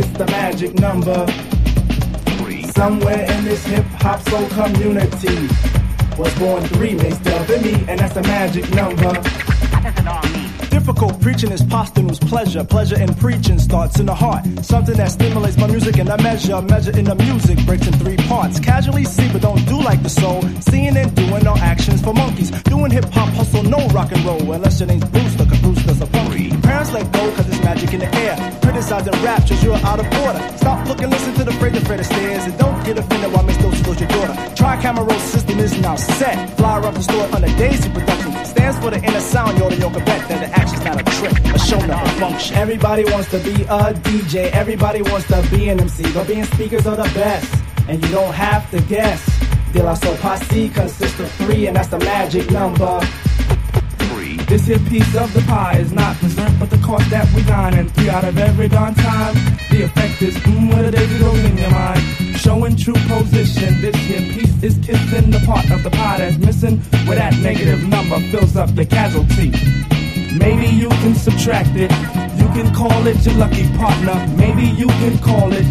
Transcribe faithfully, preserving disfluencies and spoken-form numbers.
it's the magic number. Somewhere in this hip-hop soul community was born three Mace Dub and me, and that's the magic number. What does it all mean? Difficult preaching is posthumous pleasure. Pleasure in preaching starts in the heart. Something that stimulates my music in a measure. Measure in the music breaks in three parts. Casually see but don't do like the soul. Seeing and doing all actions for monkeys. Doing hip-hop hustle, no rock and roll. Unless your name's Brewster, cause Brewster's a punky. Parents let go cause it's magic in the air. Criticizing rap just you're out of order. Stop looking, listen to the Fred the Fred stairs. And don't get offended while Miss Dosey goes your daughter. Tri-camera roll system is now set. Flyer up the store under Daisy Production. Stands for the inner sound, you're the yoga bet. That the action's not a trick, a show, not a function. Everybody wants to be a D J, everybody wants to be an M C, but being speakers are the best, and you don't have to guess. De La Soul Posse consists of three, and that's the magic number. This here piece of the pie is not dessert, but the cost that we dine. And three out of every darn time, the effect is mmm, what a daisy goes in your mind. Showing true position, this here piece is kissing the part of the pie that's missing, where that negative number fills up the casualty. Maybe you can subtract it, you can call it your lucky partner. Maybe you can call it